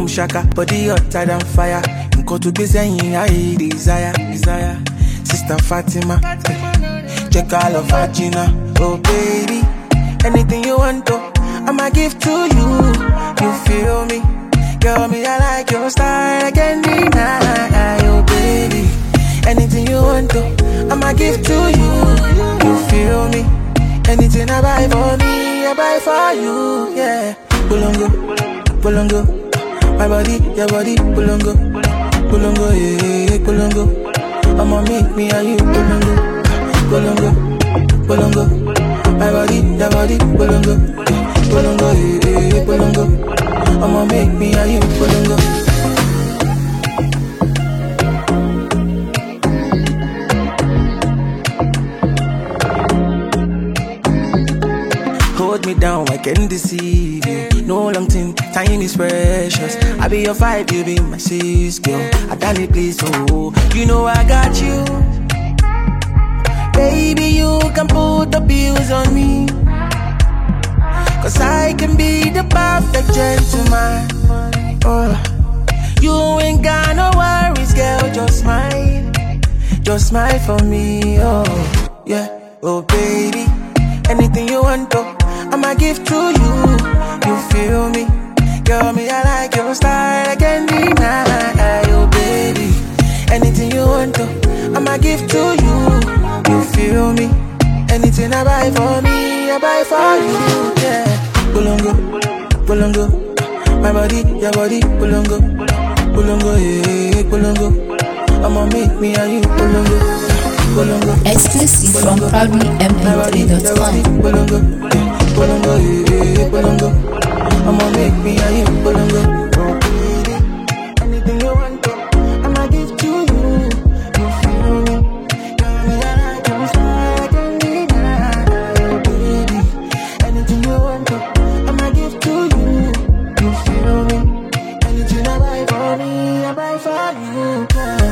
shaka, body hotter than fire. Nko to be saying I desire. Sister Fatima, check all of Vagina. Oh baby, anything you want to, I'ma give to you. You feel me? Girl, me I like your style, I can't deny. Oh baby, anything you want to, I'ma give to you. You feel me? Anything I buy for me, I buy for you. Yeah, Bulongo, Bulongo, my body, your body, Bulongo, Bulongo, yeah, Bulongo. I'ma make me and you, Bulongo, Bulongo, Bulongo, my body, your body, Bulongo, Bulongo, yeah, Bulongo. I'ma make me and you, Bulongo. Hold me down, I can deceive you. No long thing, time is precious. I be your five, you be my sis, girl. I done it, please, oh. You know I got you. Baby, you can put the bills on me. Cause I can be the perfect gentleman. Oh, you ain't got no worries, girl, just smile for me, oh, yeah. Oh baby, anything you want to, I'ma give to you. You feel me? Girl, me I like your style, I can't deny. Oh baby, anything you want to, I'ma give to you. You feel me? Anything I buy for me, I buy for you. Yeah, Bulongo, Bulongo, my body, your body, Bulongo, Bulongo, yeah, Bulongo. I'ma make me and you, Bulongo, Bulongo. Exclusive from ProudlyMP3.com. Bulongo, Bulongo, yeah, Bulongo. I'ma make me and you, Bulongo. Anything you want to, I'ma give to you. You feel me? Girl, me I like your style, I can't deny. Baby, anything you want to, I'ma give to you. You feel me? Anything I buy for me, I buy for you.